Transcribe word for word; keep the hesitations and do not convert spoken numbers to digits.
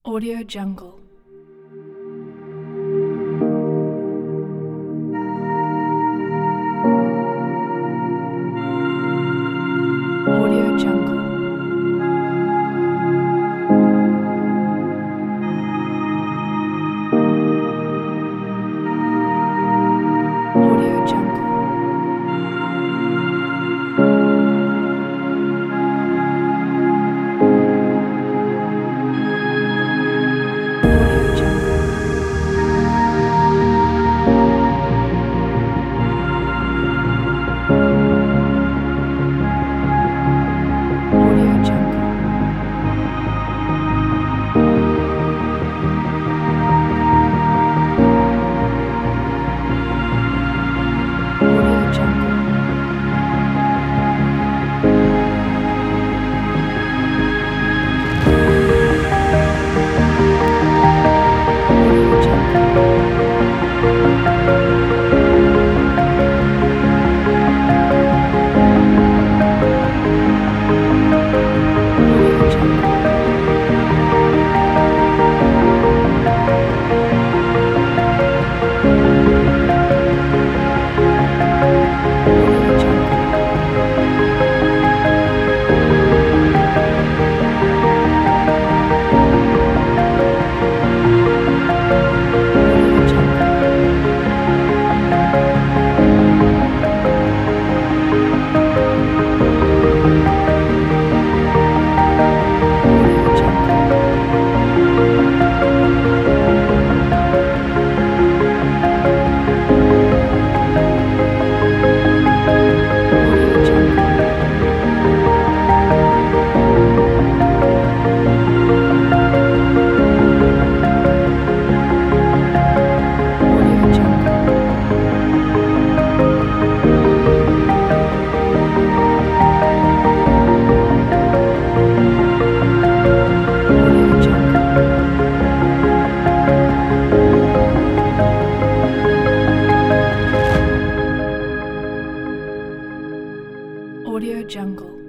Audio Jungle. Audio Jungle. Audio Jungle. Audio Jungle. Audio Jungle. Audio Jungle. Audio Jungle. Audio Jungle. Audio Jungle. Audio Jungle. Audio Jungle. Audio Jungle. Audio Jungle. Audio Jungle. Audio Jungle.